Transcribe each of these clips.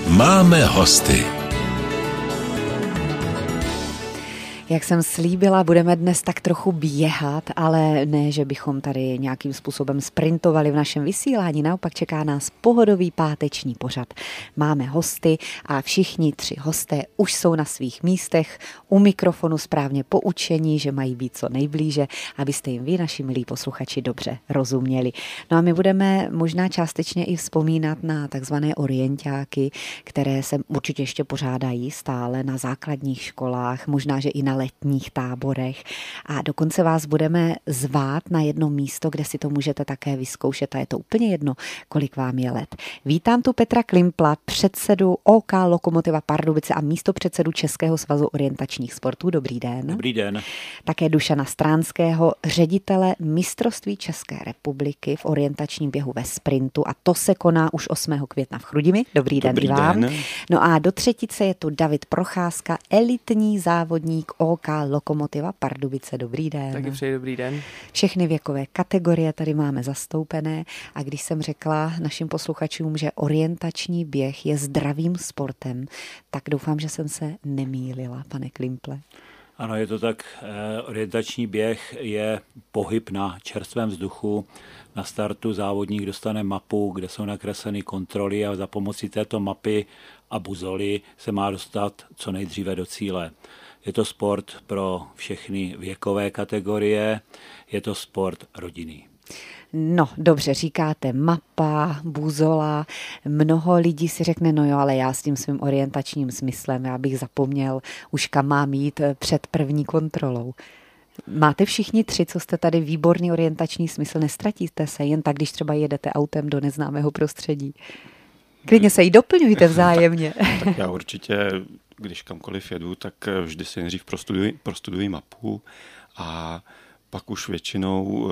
Máme hosty. Jak jsem slíbila, budeme dnes tak trochu běhat, ale ne, že bychom tady nějakým způsobem sprintovali v našem vysílání. Naopak čeká nás pohodový páteční pořad. Máme hosty a všichni 3 hosté už jsou na svých místech, u mikrofonu správně poučení, že mají být co nejblíže, abyste jim vy, naši milí posluchači, dobře rozuměli. No a my budeme možná částečně i vzpomínat na takzvané orientáky, které se určitě ještě pořádají stále na základních školách, možná, že i na letních táborech a dokonce vás budeme zvát na jedno místo, kde si to můžete také vyzkoušet a je to úplně jedno, kolik vám je let. Vítám tu Petra Klimpla, předsedu OK Lokomotiva Pardubice a místopředsedu Českého svazu orientačních sportů. Dobrý den. Dobrý den. Také Dušana Stránského, ředitele mistrovství České republiky v orientačním běhu ve sprintu a to se koná už 8. května v Chrudimi. Dobrý den i vám. Den. No a do třetice je tu David Procházka, elitní závodník OK Lokomotiva Pardubice. Dobrý den. Taky přeji dobrý den. Všechny věkové kategorie tady máme zastoupené a když jsem řekla našim posluchačům, že orientační běh je zdravým sportem, tak doufám, že jsem se nemýlila, pane Klimple. Ano, je to tak. Orientační běh je pohyb na čerstvém vzduchu. Na startu závodník dostane mapu, kde jsou nakresleny kontroly a za pomocí této mapy a buzoly se má dostat co nejdříve do cíle. Je to sport pro všechny věkové kategorie, je to sport rodinný. No, dobře, říkáte mapa, buzola, mnoho lidí si řekne, no jo, ale já s tím svým orientačním smyslem, já bych zapomněl už kam mám jít před první kontrolou. Máte všichni 3, co jste tady výborný orientační smysl, nestratíte se jen tak, když třeba jedete autem do neznámého prostředí. Klidně se jí doplňujte vzájemně. Tak já určitě, když kamkoliv jedu, tak vždy si nejdřív prostuduji mapu a pak už většinou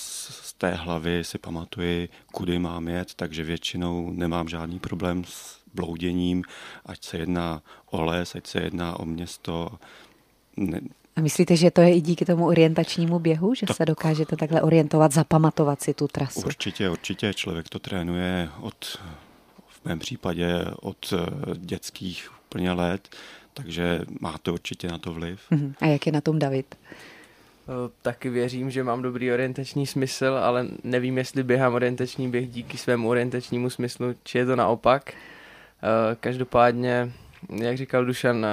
z té hlavy si pamatuji, kudy mám jet, takže většinou nemám žádný problém s blouděním, ať se jedná o les, ať se jedná o město. A myslíte, že to je i díky tomu orientačnímu běhu, že se dokážete takhle orientovat, zapamatovat si tu trasu? Určitě. Člověk to trénuje v mém případě od dětských úplně let, takže má to určitě na to vliv. A jak je na tom David? Taky věřím, že mám dobrý orientační smysl, ale nevím, jestli běhám orientační běh díky svému orientačnímu smyslu, či je to naopak. Každopádně, jak říkal Dušan,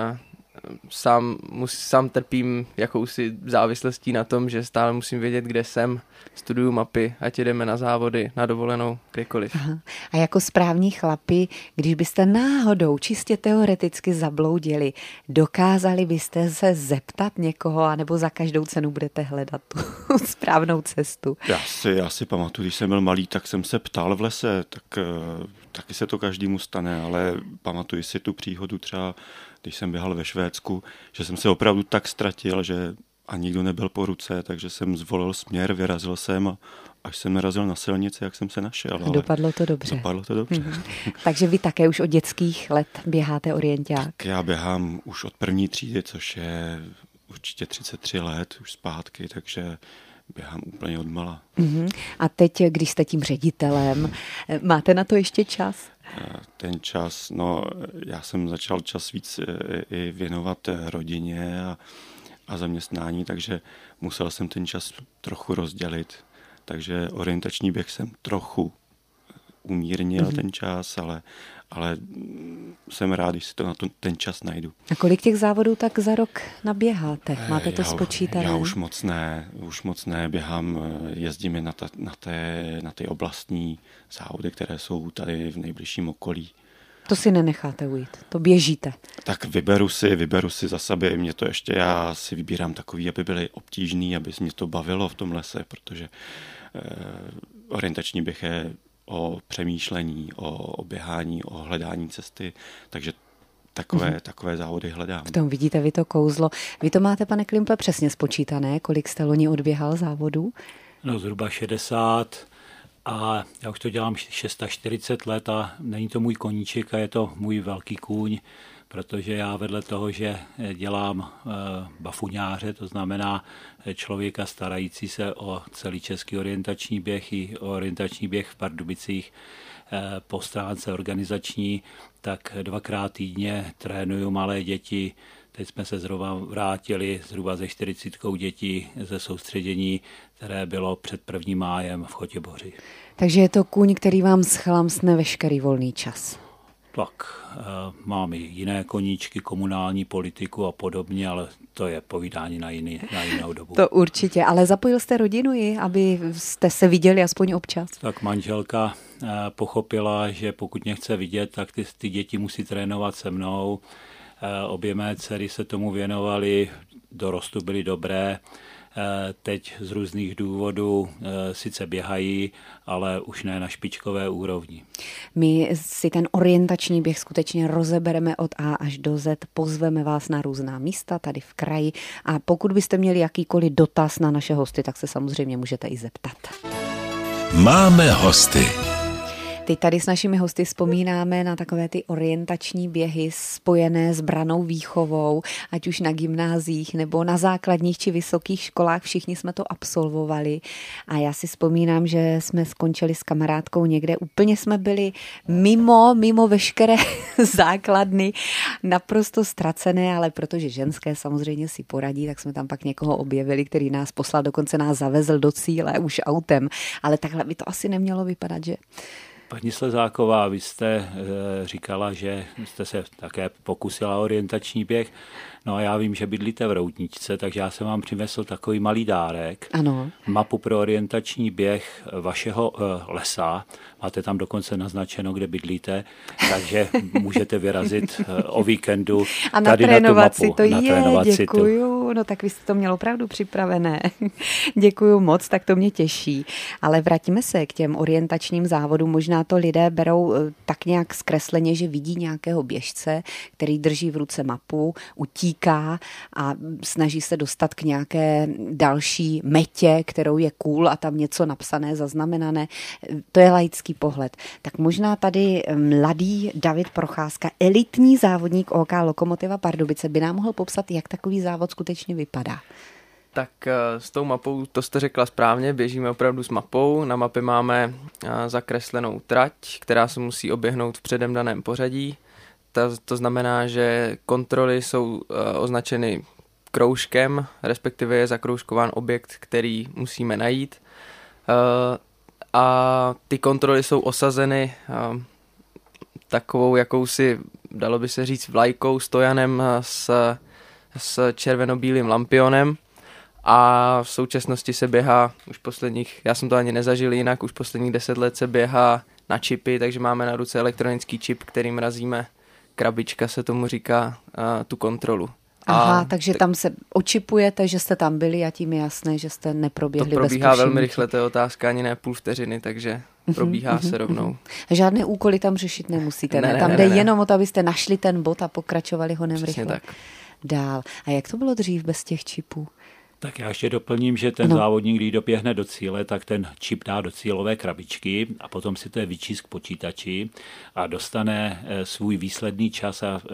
sám trpím jakousi závislostí na tom, že stále musím vědět, kde jsem, studuju mapy, ať jdeme na závody, na dovolenou, kdekoliv. Aha. A jako správní chlapi, když byste náhodou čistě teoreticky zabloudili, dokázali byste se zeptat někoho, anebo za každou cenu budete hledat tu správnou cestu? Já si pamatuju, když jsem byl malý, tak jsem se ptal v lese, taky se to každému stane, ale pamatuju si tu příhodu třeba, když jsem běhal ve Švédsku, že jsem se opravdu tak ztratil, že a nikdo nebyl po ruce, takže jsem zvolil směr, vyrazil jsem a až jsem narazil na silnici, jak jsem se našel. Dopadlo to dobře. Takže vy také už od dětských let běháte orienták? Tak já běhám už od první třídy, což je určitě 33 let už zpátky, takže běhám úplně odmala. A teď, když jste tím ředitelem, máte na to ještě čas? Ten čas, já jsem začal čas víc i věnovat rodině a zaměstnání, takže musel jsem ten čas trochu rozdělit. Takže orientační běh jsem trochu umírnil ten čas, ale jsem rád, když si to na ten čas najdu. A kolik těch závodů tak za rok naběháte? Máte to spočítané? Já už moc ne. Jezdím na ty oblastní závody, které jsou tady v nejbližším okolí. To si nenecháte ujít, to běžíte. Tak vyberu si za sebe, já si vybírám takový, aby byly obtížný, aby mě to bavilo v tom lese, protože orientační běh je o přemýšlení, o běhání, o hledání cesty, takže takové závody hledám. V tom vidíte vy to kouzlo. Vy to máte, pane Klimple, přesně spočítané, kolik jste loni odběhal závodů? No zhruba 60 a já už to dělám 640 let a není to můj koníček a je to můj velký kůň, protože já vedle toho, že dělám bafuňáře, to znamená člověka starající se o celý český orientační běh i o orientační běh v Pardubicích, po stránce organizační, tak 2krát týdně trénuju malé děti. Teď jsme se zhruba vrátili zhruba ze 40 dětí ze soustředění, které bylo před 1. májem v Chotěboři. Takže je to kůň, který vám schlamsne veškerý volný čas. Tak, mám i jiné koníčky, komunální politiku a podobně, ale to je povídání na jinou dobu. To určitě, ale zapojil jste rodinu i, aby jste se viděli aspoň občas? Tak manželka pochopila, že pokud mě chce vidět, tak ty děti musí trénovat se mnou. Obě mé dcery se tomu věnovaly, dorostu byly dobré. Teď z různých důvodů sice běhají, ale už ne na špičkové úrovni. My si ten orientační běh skutečně rozebereme od A až do Z, pozveme vás na různá místa tady v kraji a pokud byste měli jakýkoliv dotaz na naše hosty, tak se samozřejmě můžete i zeptat. Máme hosty. Teď tady s našimi hosty vzpomínáme na takové ty orientační běhy spojené s brannou výchovou, ať už na gymnáziích nebo na základních či vysokých školách, všichni jsme to absolvovali a já si vzpomínám, že jsme skončili s kamarádkou někde, úplně jsme byli mimo veškeré základny, naprosto ztracené, ale protože ženské samozřejmě si poradí, tak jsme tam pak někoho objevili, který nás poslal, dokonce nás zavezl do cíle už autem, ale takhle by to asi nemělo vypadat, že? Paní Slezáková, vy jste říkala, že jste se také pokusila orientační běh. No a já vím, že bydlíte v Roudničce, takže já jsem vám přinesl takový malý dárek. Ano. Mapu pro orientační běh vašeho lesa. Máte tam dokonce naznačeno, kde bydlíte, takže můžete vyrazit o víkendu a tady na tu mapu. Si to děkuju. No tak vy jste to měl opravdu připravené. Děkuju moc, tak to mě těší. Ale vrátíme se k těm orientačním závodům. Možná to lidé berou tak nějak zkresleně, že vidí nějakého běžce, který drží v ruce mapu, utíká a snaží se dostat k nějaké další metě, kterou je cool a tam něco napsané, zaznamenané. To je laický pohled. Tak možná tady mladý David Procházka, elitní závodník OK Lokomotiva Pardubice, by nám mohl popsat, jak takový závod skutečně vypadá. Tak s tou mapou, to jste řekla správně, běžíme opravdu s mapou. Na mapě máme zakreslenou trať, která se musí oběhnout v předem daném pořadí. To znamená, že kontroly jsou označeny kroužkem, respektive je zakroužkován objekt, který musíme najít. A ty kontroly jsou osazeny takovou jakousi, dalo by se říct, vlajkou, stojanem s červeno-bílým lampionem. A v současnosti se běhá už posledních, já jsem to ani nezažil jinak, už posledních 10 let se běhá na čipy, takže máme na ruce elektronický čip, kterým razíme, krabička se tomu říká, tu kontrolu. Aha, takže tam se očipujete, že jste tam byli a tím je jasné, že jste neproběhli bez povšimnutí. To probíhá velmi rychle, to je otázka ani ne půl vteřiny, takže probíhá se rovnou. Žádné úkoly tam řešit nemusíte, ne? Tam jde jenom o to, abyste našli ten bod a pokračovali honem rychle. Tak. Dál. A jak to bylo dřív bez těch čipů? Tak já ještě doplním, že ten závodník, když doběhne do cíle, tak ten čip dá do cílové krabičky a potom si to je vyčíst k počítači a dostane svůj výsledný čas a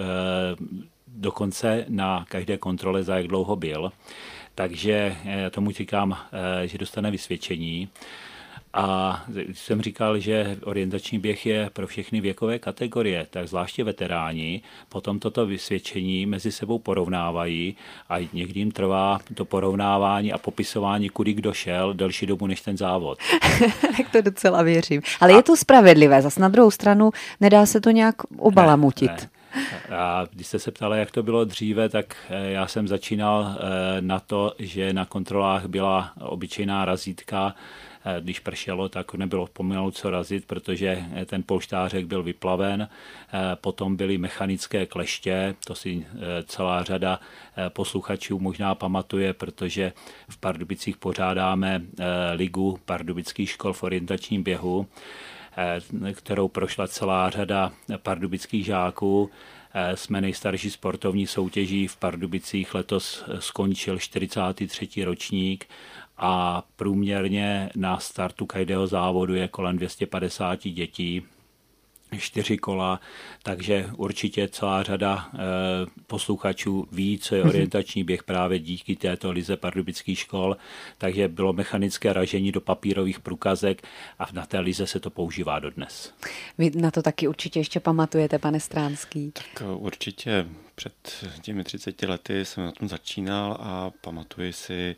dokonce na každé kontrole, za jak dlouho byl. Takže tomu říkám, že dostane vysvědčení. A jsem říkal, že orientační běh je pro všechny věkové kategorie, tak zvláště veteráni potom toto vysvědčení mezi sebou porovnávají a někdy jim trvá to porovnávání a popisování, kudy kdo šel, delší dobu než ten závod. Tak to docela věřím. Ale je to spravedlivé, zas na druhou stranu nedá se to nějak obalamutit. Ne. A když jste se ptala, jak to bylo dříve, tak já jsem začínal na to, že na kontrolách byla obyčejná razítka. Když pršelo, tak nebylo pomalu co razit, protože ten polštářek byl vyplaven. Potom byly mechanické kleště, to si celá řada posluchačů možná pamatuje, protože v Pardubicích pořádáme ligu pardubických škol v orientačním běhu, kterou prošla celá řada pardubických žáků. Jsme nejstarší sportovní soutěží v Pardubicích, letos skončil 43. ročník a průměrně na startu každého závodu je kolem 250 dětí. 4 kola, takže určitě celá řada posluchačů ví, co je orientační běh právě díky této lize pardubických škol, takže bylo mechanické ražení do papírových průkazek a na té lize se to používá dodnes. Vy na to taky určitě ještě pamatujete, pane Stránský. Tak určitě před těmi 30 lety jsem na tom začínal a pamatuji si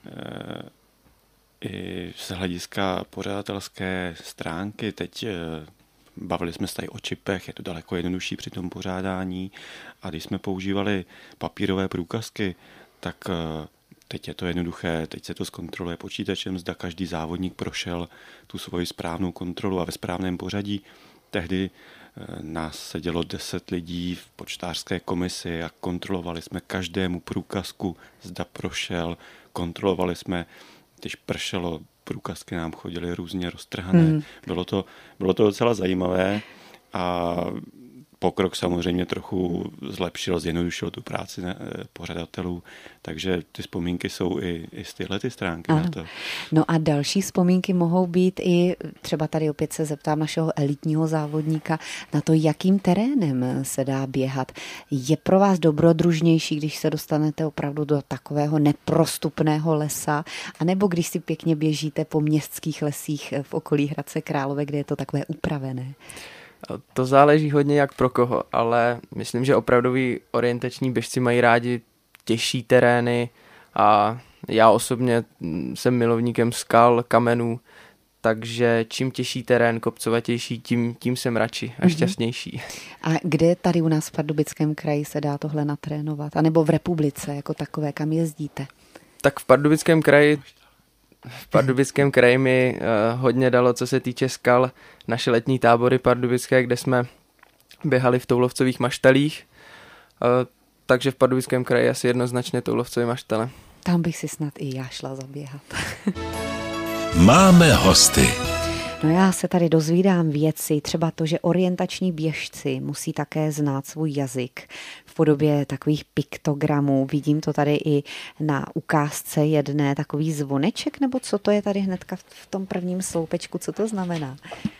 i z hlediska pořadatelské stránky. Teď bavili jsme se tady o čipech, je to daleko jednodušší při tom pořádání a když jsme používali papírové průkazky, tak teď je to jednoduché, teď se to zkontroluje počítačem, zda každý závodník prošel tu svoji správnou kontrolu a ve správném pořadí. Tehdy nás sedělo 10 lidí v počtářské komisi a kontrolovali jsme každému průkazku, zda prošel, kontrolovali jsme, když pršelo, průkazky nám chodily různě roztrhané. Bylo to docela zajímavé a pokrok samozřejmě trochu zlepšil, zjednodušil tu práci pořadatelů, takže ty vzpomínky jsou i z tyhle ty stránky na to. No a další vzpomínky mohou být i, třeba tady opět se zeptám našeho elitního závodníka, na to, jakým terénem se dá běhat. Je pro vás dobrodružnější, když se dostanete opravdu do takového neprostupného lesa, anebo když si pěkně běžíte po městských lesích v okolí Hradce Králové, kde je to takové upravené? To záleží hodně jak pro koho, ale myslím, že opravdoví orientační běžci mají rádi těžší terény a já osobně jsem milovníkem skal, kamenů, takže čím těžší terén, kopcovatější, tím jsem radši a šťastnější. A kde tady u nás v Pardubickém kraji se dá tohle natrénovat? A nebo v republice jako takové, kam jezdíte? Tak v Pardubickém kraji mi hodně dalo, co se týče skal, naše letní tábory pardubické, kde jsme běhali v toulovcových maštalích, takže v Pardubickém kraji asi jednoznačně toulovcové maštale. Tam bych si snad i já šla zaběhat. Máme hosty. No já se tady dozvídám věci, třeba to, že orientační běžci musí také znát svůj jazyk v podobě takových piktogramů. Vidím to tady i na ukázce jedné, takový zvoneček, nebo co to je tady hnedka v tom prvním sloupečku, co to znamená?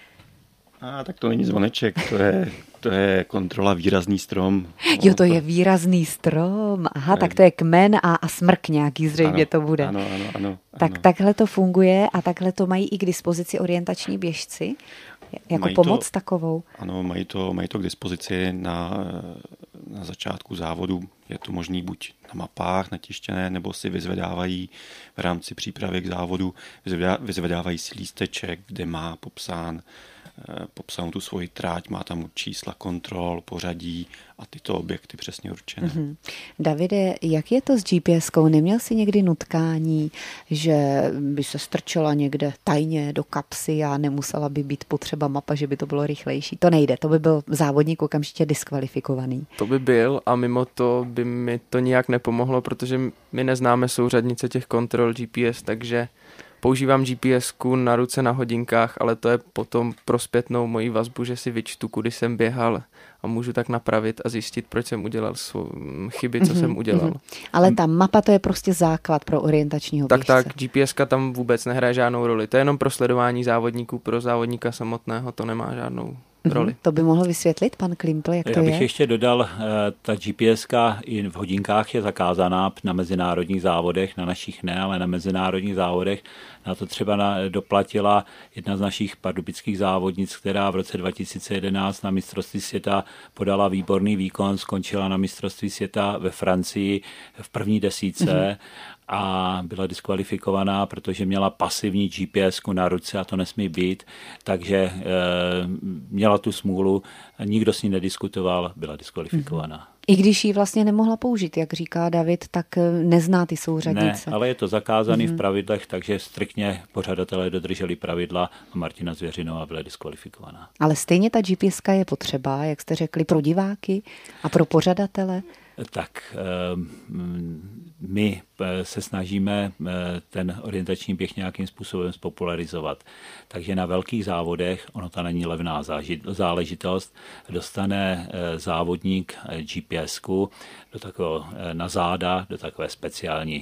Tak to není zvoneček, to je kontrola výrazný strom. Jo, to je výrazný strom. Aha, tak to je kmen a smrk nějaký zřejmě to bude. Ano. Takhle to funguje a takhle to mají i k dispozici orientační běžci? Jako mají pomoc takovou? Ano, mají to k dispozici na začátku závodu. Je to možný buď na mapách natištěné, nebo si vyzvedávají v rámci přípravy k závodu, vyzvedávají si lísteček, kde má popsanou tu svoji tráť, má tam čísla kontrol, pořadí a tyto objekty přesně určené. Davide, jak je to s GPS-kou? Neměl jsi někdy nutkání, že by se strčela někde tajně do kapsy a nemusela by být potřeba mapa, že by to bylo rychlejší? To nejde, to by byl závodník okamžitě diskvalifikovaný. To by byl a mimo to by mi to nijak nepomohlo, protože my neznáme souřadnice těch kontrol GPS, takže používám GPS-ku na ruce, na hodinkách, ale to je potom pro zpětnou moji vazbu, že si vyčtu, kudy jsem běhal a můžu tak napravit a zjistit, proč jsem udělal chyby, co jsem udělal. Ale ta mapa, to je prostě základ pro orientačního běžce. Tak, GPS-ka tam vůbec nehraje žádnou roli. To je jenom pro sledování závodníků, pro závodníka samotného to nemá žádnou roli. To by mohl vysvětlit pan Klimpl, jak to je? Já bych ještě dodal, ta GPS-ka i v hodinkách je zakázaná na mezinárodních závodech, na našich ne, ale na mezinárodních závodech. Na to třeba doplatila jedna z našich pardubických závodnic, která v roce 2011 na mistrovství světa podala výborný výkon, skončila na mistrovství světa ve Francii v první desítce a byla diskvalifikovaná, protože měla pasivní GPS-ku na ruce a to nesmí být, takže měla tu smůlu, nikdo s ní nediskutoval, byla diskvalifikovaná. I když ji vlastně nemohla použít, jak říká David, tak nezná ty souřadnice. Ne, ale je to zakázaný v pravidlech, takže striktně pořadatelé dodrželi pravidla a Martina Zvěřinová byla diskvalifikovaná. Ale stejně ta GPS-ka je potřeba, jak jste řekli, pro diváky a pro pořadatele? Tak my se snažíme ten orientační běh nějakým způsobem spopularizovat. Takže na velkých závodech, ono to není levná záležitost, dostane závodník GPSku do takového, na záda, do takové speciální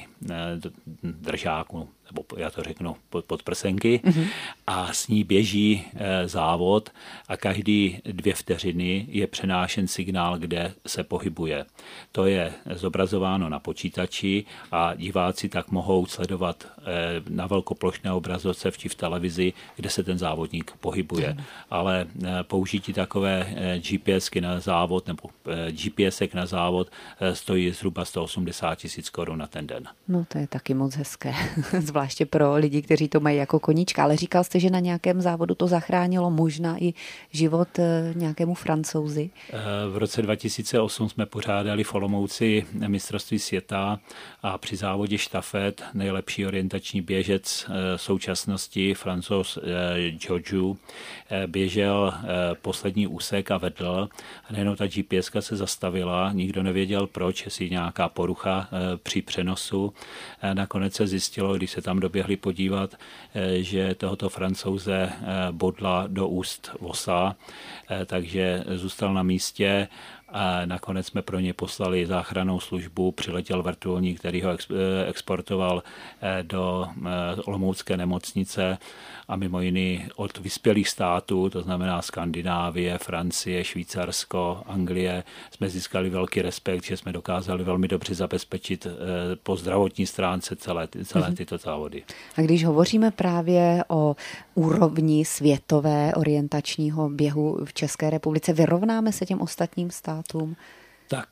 držáku, nebo já to řeknu podprsenky, a s ní běží závod a každý 2 vteřiny je přenášen signál, kde se pohybuje. To je zobrazováno na počítači a diváci tak mohou sledovat na velkoplošné obrazovce v televizi, kde se ten závodník pohybuje. Ale použití takové GPSky na závod nebo GPSek na závod stojí zhruba 180 000 korun na ten den. No to je taky moc hezké, zvláště pro lidi, kteří to mají jako koníčka. Ale říkal jste, že na nějakém závodu to zachránilo možná i život nějakému Francouzi? V roce 2008 jsme pořádali v Olomouci mistrovství světa a při závodě štafet nejlepší orientační běžec současnosti, Francouz Joju, běžel poslední úsek a vedl. A nejenom ta GPSka se zastavila, nikdo nevěděl proč, jestli nějaká porucha při přenosu. Nakonec se zjistilo, když se tam doběhli podívat, že tohoto Francouze bodla do úst vosa, takže zůstal na místě. A nakonec jsme pro ně poslali záchrannou službu, přiletěl vrtulník, který ho exportoval do olomoucké nemocnice a mimo jiné od vyspělých států, to znamená Skandinávie, Francie, Švýcarsko, Anglie, jsme získali velký respekt, že jsme dokázali velmi dobře zabezpečit po zdravotní stránce celé tyto závody. A když hovoříme právě o úrovni světové orientačního běhu v České republice, vyrovnáme se těm ostatním státům? Tak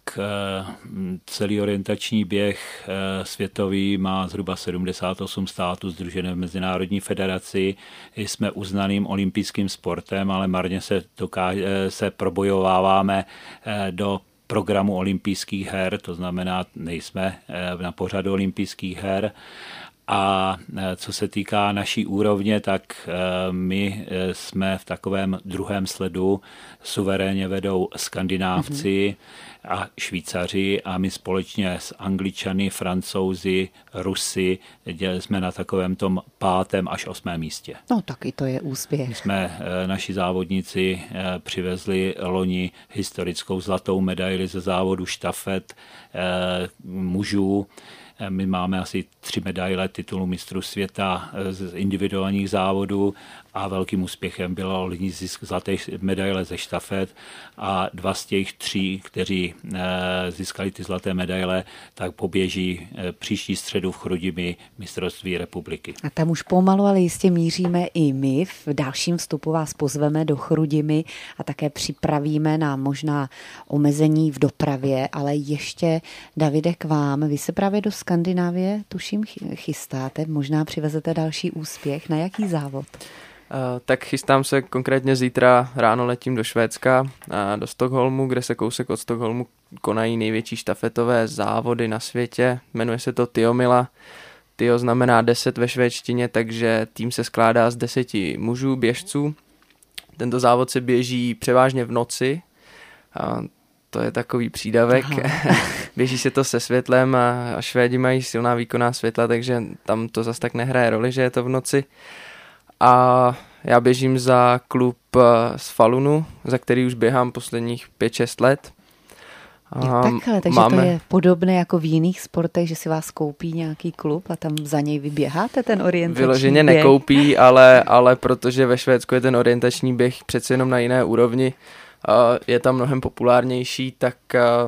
celý orientační běh světový má zhruba 78 států sdružené v Mezinárodní federaci. Jsme uznaným olympijským sportem, ale marně se probojováváme do programu olympijských her, to znamená, nejsme na pořadu olympijských her. A co se týká naší úrovně, tak my jsme v takovém druhém sledu, suverénně vedou Skandinávci a Švýcaři a my společně s Angličany, Francouzi, Rusy jsme na takovém tom 5. až 8. místě. No taky to je úspěch. Naši závodníci přivezli loni historickou zlatou medaili ze závodu štafet mužů. My máme asi 3 medaile titulu mistrů světa z individuálních závodů a velkým úspěchem bylo zisk zlaté medaile ze štafet a 2 z těch 3, kteří získali ty zlaté medaile, tak poběží příští středu v Chrudimi mistrovství republiky. A tam už pomalu, ale jistě míříme i my. V dalším vstupu vás pozveme do Chrudimi a také připravíme na možná omezení v dopravě, ale ještě, Davide, k vám. Vy se právě do Skandinávie, tuším, chystáte, možná přivezete další úspěch. Na jaký závod? Tak chystám se konkrétně zítra ráno letím do Švédska, do Stockholmu, kde se kousek od Stockholmu konají největší štafetové závody na světě. Jmenuje se to Tiomila. Tio znamená 10 ve švédštině, takže tým se skládá z 10 mužů, běžců. Tento závod se běží převážně v noci. To je takový přídavek. Běží se to se světlem a Švédi mají silná výkonná světla, takže tam to zas tak nehraje roli, že je to v noci. A já běžím za klub z Falunu, za který už běhám posledních 5-6 let. Takhle, takže to je podobné jako v jiných sportech, že si vás koupí nějaký klub a tam za něj vyběháte ten orientační vyloženě běh? Nekoupí, ale protože ve Švédsku je ten orientační běh přece jenom na jiné úrovni, je tam mnohem populárnější, tak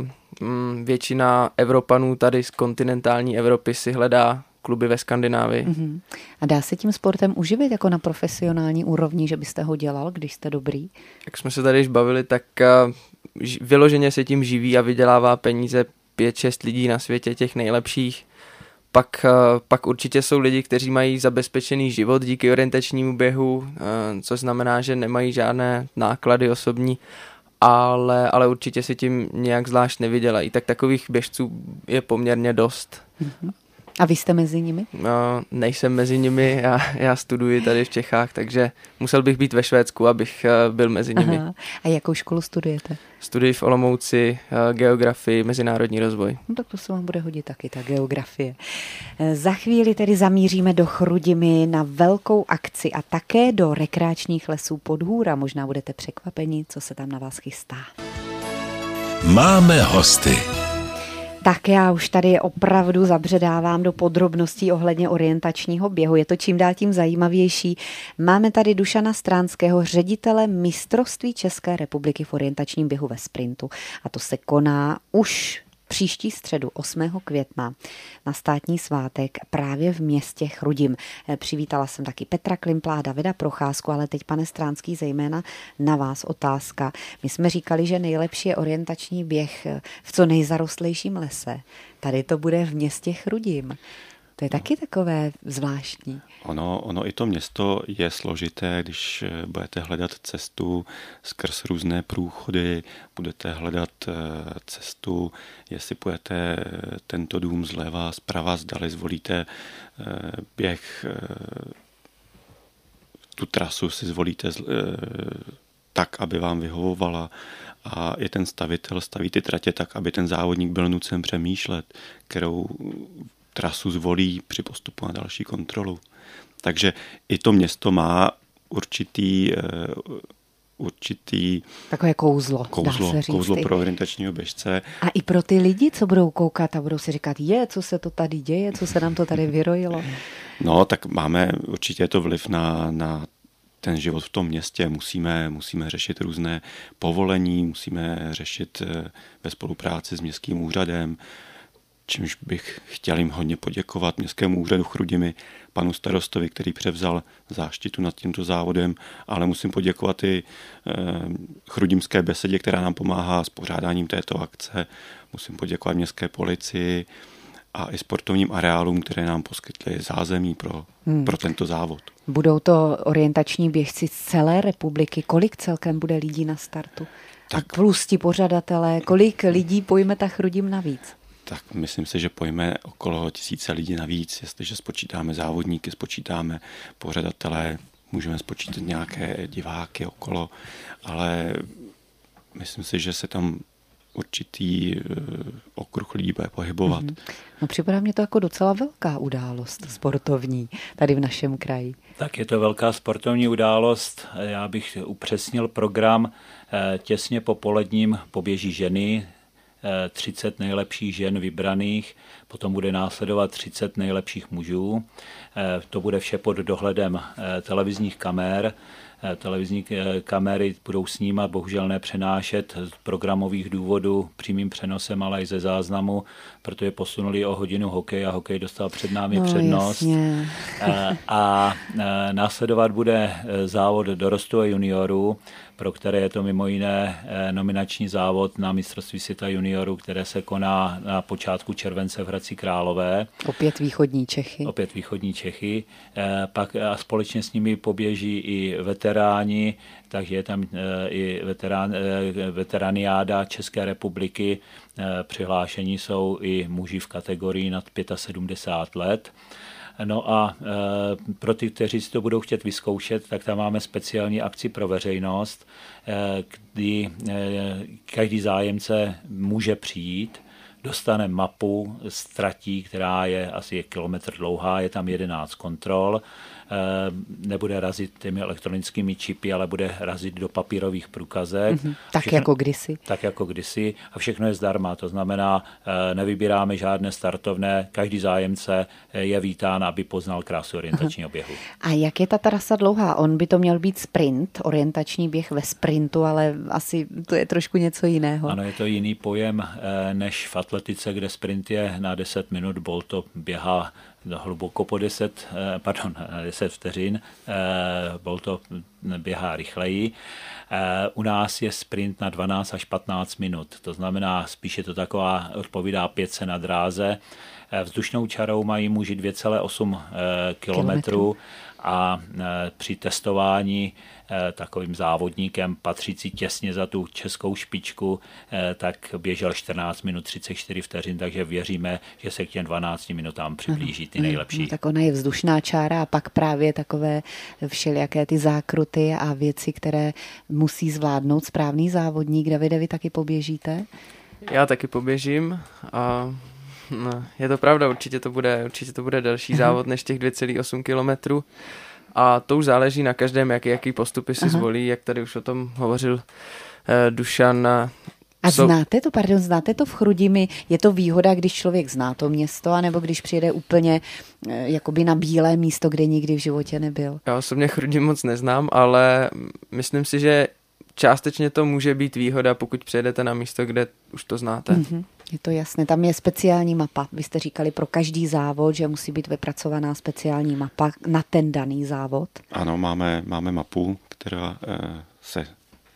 většina Evropanů tady z kontinentální Evropy si hledá kluby ve Skandinávii. A dá se tím sportem uživit jako na profesionální úrovni, že byste ho dělal, když jste dobrý? Jak jsme se tady již bavili, tak vyloženě se tím živí a vydělává peníze 5-6 lidí na světě, těch nejlepších. Pak určitě jsou lidi, kteří mají zabezpečený život díky orientačnímu běhu, což znamená, že nemají žádné náklady osobní, ale určitě si tím nějak zvlášť nevydělají. Tak takových běžců je poměrně dost. A vy jste mezi nimi? No, nejsem mezi nimi, já studuji tady v Čechách, takže musel bych být ve Švédsku, abych byl mezi nimi. Aha. A jakou školu studujete? Studuji v Olomouci geografii, mezinárodní rozvoj. No tak to se vám bude hodit taky, ta geografie. Za chvíli tedy zamíříme do Chrudimi na velkou akci a také do rekreačních lesů Podhůra. Možná budete překvapeni, co se tam na vás chystá. Máme hosty. Tak já už tady opravdu zabředávám do podrobností ohledně orientačního běhu. Je to čím dál tím zajímavější. Máme tady Dušana Stránského, ředitele mistrovství České republiky v orientačním běhu ve sprintu. A to se koná už příští středu 8. května na státní svátek právě v městě Chrudim. Přivítala jsem taky Petra Klimpla a Davida Procházku, ale teď, pane Stránský, zejména na vás otázka. My jsme říkali, že nejlepší je orientační běh v co nejzarostlejším lese. Tady to bude v městě Chrudim. To je taky takové zvláštní. Ono i to město je složité, když budete hledat cestu skrz různé průchody, budete hledat cestu, jestli půjdete tento dům zleva, zprava, zdali zvolíte běh, tu trasu si zvolíte tak, aby vám vyhovovala, a i ten stavitel staví ty tratě tak, aby ten závodník byl nucen přemýšlet, kterou trasu zvolí při postupu na další kontrolu. Takže i to město má určitý takové kouzlo pro orientačního běžce. A i pro ty lidi, co budou koukat a budou si říkat, co se to tady děje, co se nám to tady vyrojilo. No, tak máme určitě to vliv na ten život v tom městě. Musíme řešit různé povolení, musíme řešit ve spolupráci s městským úřadem, čímž bych chtěl jim hodně poděkovat městskému úřadu Chrudimi, panu starostovi, který převzal záštitu nad tímto závodem, ale musím poděkovat i Chrudimské besedě, která nám pomáhá s pořádáním této akce. Musím poděkovat městské policii a i sportovním areálům, které nám poskytly zázemí pro tento závod. Budou to orientační běžci z celé republiky. Kolik celkem bude lidí na startu? Tak. A plus ti pořadatelé, kolik lidí pojme ta Chrudim navíc? Tak myslím si, že pojme okolo 1000 lidí navíc, jestliže spočítáme závodníky, spočítáme pořadatelé, můžeme spočítat nějaké diváky okolo, ale myslím si, že se tam určitý okruh lidí bude pohybovat. No, připadá mě to jako docela velká událost sportovní tady v našem kraji. Tak je to velká sportovní událost. Já bych upřesnil program. Těsně po poledním poběží ženy, 30 nejlepších žen vybraných, potom bude následovat 30 nejlepších mužů. To bude vše pod dohledem televizních kamer. Televizní kamery budou snímat, bohužel nepřenášet z programových důvodů přímým přenosem, ale i ze záznamu, protože posunuli o hodinu hokej a hokej dostal před námi přednost. A následovat bude závod dorostu a juniorů, pro které je to mimo jiné nominační závod na mistrovství světa juniorů, které se koná na počátku července v Hradci Králové. Opět východní Čechy. Pak a společně s nimi poběží i veteráni, takže je tam i veteraniáda České republiky. Přihlášení jsou i muži v kategorii nad 75 let. No a pro ty, kteří si to budou chtět vyzkoušet, tak tam máme speciální akci pro veřejnost, kdy každý zájemce může přijít, dostane mapu z tratí, která je asi kilometr dlouhá, je tam 11 kontrol, nebude razit těmi elektronickými čipy, ale bude razit do papírových průkazek. Tak jako kdysi. A všechno je zdarma, to znamená, nevybíráme žádné startovné, každý zájemce je vítán, aby poznal krásu orientačního běhu. A jak je ta trasa dlouhá? On by to měl být sprint, orientační běh ve sprintu, ale asi to je trošku něco jiného. Ano, je to jiný pojem než v atletice, kde sprint je na 10 minut, Bolt to běhá hluboko po 10 vteřin, Bolt běhá rychleji. U nás je sprint na 12 až 15 minut, to znamená spíše to taková, odpovídá 5 na dráze. Vzdušnou čarou mají muži 2,8 kilometrů a při testování takovým závodníkem patřící těsně za tu českou špičku, tak běžel 14 minut 34 vteřin, takže věříme, že se k těm 12 minutám přiblíží ty nejlepší. No, tak ona je vzdušná čára a pak právě takové všelijaké ty zákruty a věci, které musí zvládnout správný závodník. Davide, vy taky poběžíte? Já taky poběžím a je to pravda, určitě to bude delší závod než těch 2,8 kilometrů. A to už záleží na každém, jaký postupy si zvolí, jak tady už o tom hovořil Dušan. A znáte to v Chrudimi? Je to výhoda, když člověk zná to město, anebo když přijede úplně jakoby na bílé místo, kde nikdy v životě nebyl? Já osobně Chrudim moc neznám, ale myslím si, že částečně to může být výhoda, pokud přijedete na místo, kde už to znáte. Mm-hmm. Je to jasné, tam je speciální mapa. Vy jste říkali pro každý závod, že musí být vypracovaná speciální mapa na ten daný závod. Ano, máme mapu, která se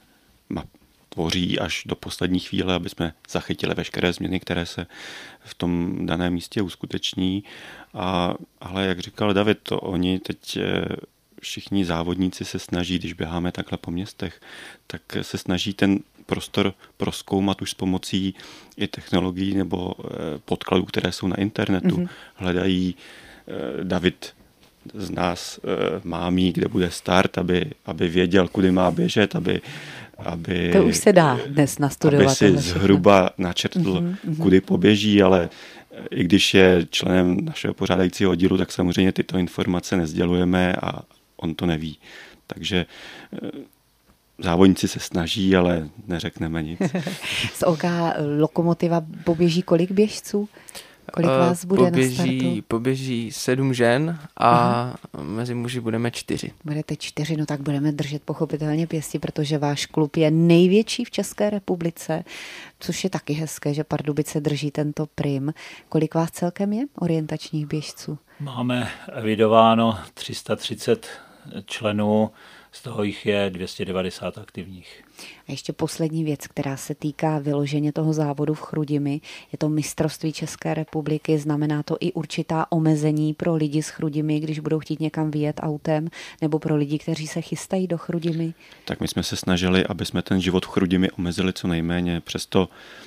tvoří až do poslední chvíle, aby jsme zachytili veškeré změny, které se v tom daném místě uskuteční. Ale jak říkal David, oni teď všichni závodníci se snaží, když běháme takhle po městech, tak se snaží ten prostor prozkoumat už s pomocí i technologií nebo podkladů, které jsou na internetu. Mm-hmm. Hledají, David z nás má mít, kde bude start, aby věděl, kudy má běžet, aby to už se dá dnes nastudovat. Aby si zhruba načrtl, kudy poběží, ale i když je členem našeho pořádajícího oddílu, tak samozřejmě tyto informace nesdělujeme a on to neví. Takže závodníci se snaží, ale neřekneme nic. Z OK Lokomotiva poběží kolik běžců? Kolik vás bude na startu? Poběží 7 žen a mezi muži budeme 4. Budete 4, no tak budeme držet pochopitelně pěsti, protože váš klub je největší v České republice, což je taky hezké, že Pardubice drží tento prim. Kolik vás celkem je orientačních běžců? Máme evidováno 330 členů, z toho jich je 290 aktivních. A ještě poslední věc, která se týká vyloženě toho závodu v Chrudimi. Je to mistrovství České republiky, znamená to i určitá omezení pro lidi z Chrudimi, když budou chtít někam vyjet autem, nebo pro lidi, kteří se chystají do Chrudimi? Tak my jsme se snažili, aby jsme ten život v Chrudimi omezili co nejméně, přesto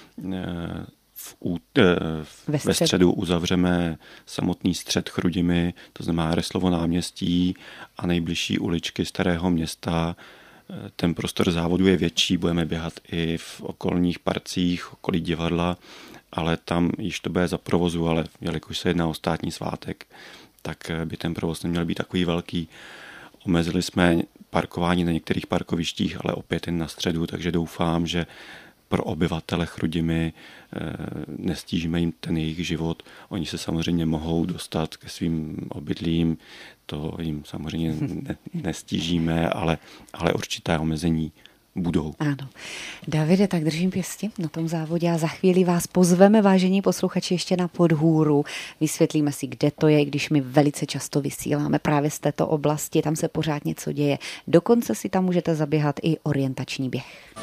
ve středu uzavřeme samotný střed Chrudimi, to znamená Hereslovo náměstí a nejbližší uličky Starého Města. Ten prostor závodu je větší, budeme běhat i v okolních parcích, okolí divadla, ale tam již to bude za provozu, ale jelikož se jedná o státní svátek, tak by ten provoz neměl být takový velký. Omezili jsme parkování na některých parkovištích, ale opět jen na středu, takže doufám, že pro obyvatele Chrudimi nestížíme jim ten jejich život. Oni se samozřejmě mohou dostat ke svým obydlím, to jim samozřejmě nestížíme, ale určité omezení budou. Ano. Davide, tak držím pěsti na tom závodě a za chvíli vás pozveme, vážení posluchači, ještě na Podhůru. Vysvětlíme si, kde to je, když my velice často vysíláme právě z této oblasti, tam se pořád něco děje. Dokonce si tam můžete zaběhat i orientační běh.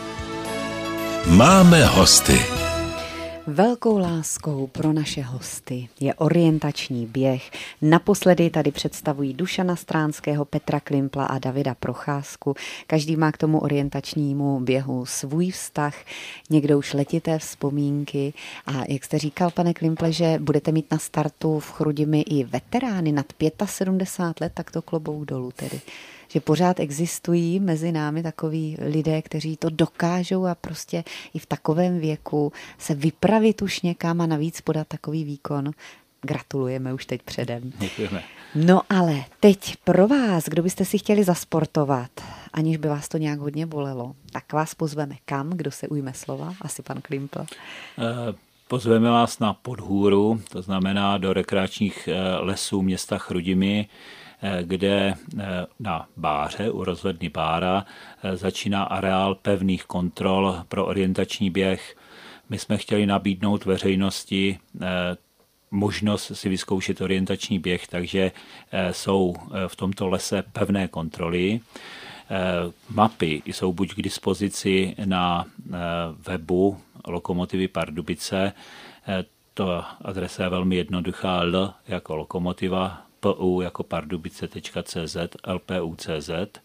Máme hosty. Velkou láskou pro naše hosty je orientační běh. Naposledy tady představují Dušana Stránského, Petra Klimpla a Davida Procházku. Každý má k tomu orientačnímu běhu svůj vztah, někdo už letité vzpomínky. A jak jste říkal, pane Klimple, že budete mít na startu v Chrudimi i veterány nad 75 let, tak to klobouk dolů tedy. Že pořád existují mezi námi takoví lidé, kteří to dokážou a prostě i v takovém věku se vypravit už někam a navíc podat takový výkon. Gratulujeme už teď předem. Děkujeme. No ale teď pro vás, kdo byste si chtěli zasportovat, aniž by vás to nějak hodně bolelo, tak vás pozveme kam, kdo se ujme slova? Asi pan Klimpl. Pozveme vás na Podhůru, to znamená do rekreačních lesů města Chrudimi, kde na Báře, u rozhledny Bára, začíná areál pevných kontrol pro orientační běh. My jsme chtěli nabídnout veřejnosti možnost si vyzkoušet orientační běh, takže jsou v tomto lese pevné kontroly. Mapy jsou buď k dispozici na webu Lokomotivy Pardubice, to adresa je velmi jednoduchá, L jako lokomotiva, PU jako pardubice.cz, lpu.cz,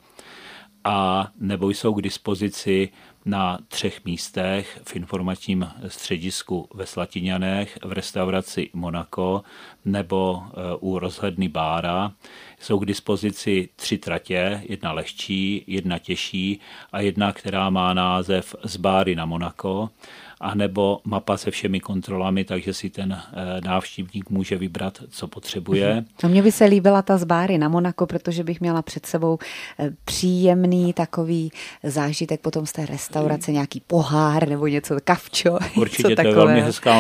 a nebo jsou k dispozici na 3 místech v informačním středisku ve Slatiňanech, v restauraci Monaco nebo u rozhledny Bára. Jsou k dispozici 3 tratě, jedna lehčí, jedna těžší a jedna, která má název z Báry na Monaco, a nebo mapa se všemi kontrolami, takže si ten návštěvník může vybrat, co potřebuje. A mně by se líbila ta z Báry na Monaco, protože bych měla před sebou příjemný takový zážitek potom z té restaurace, nějaký pohár nebo něco, kavčo. Určitě to je velmi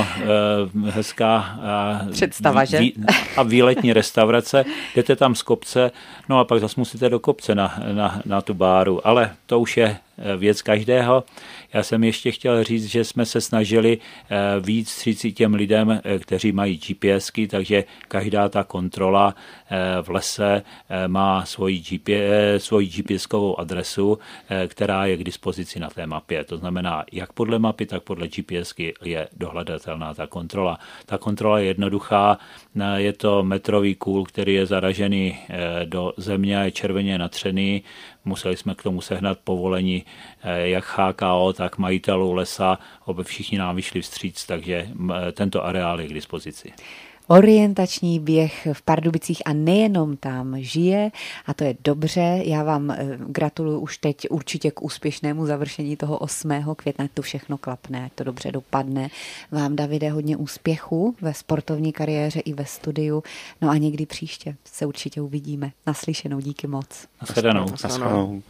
hezká představa, že? A výletní restaurace. Jdete tam z kopce, no a pak zase musíte do kopce na tu Báru, ale to už je věc každého. Já jsem ještě chtěl říct, že jsme se snažili víc vstříc těm lidem, kteří mají GPSky, takže každá ta kontrola v lese má svoji GPSkovou adresu, která je k dispozici na té mapě. To znamená, jak podle mapy, tak podle GPSky je dohledatelná ta kontrola. Ta kontrola je jednoduchá, je to metrový kůl, který je zaražený do země a je červeně natřený. Museli jsme k tomu sehnat povolení jak HKO, tak majitelů lesa, všichni nám vyšli vstříc, takže tento areál je k dispozici. Orientační běh v Pardubicích a nejenom tam žije a to je dobře. Já vám gratuluju už teď určitě k úspěšnému završení toho 8. května, to všechno klapne, to dobře dopadne. Vám, Davide, hodně úspěchu ve sportovní kariéře i ve studiu. No a někdy příště se určitě uvidíme. Naslyšenou, díky moc. Nashledanou.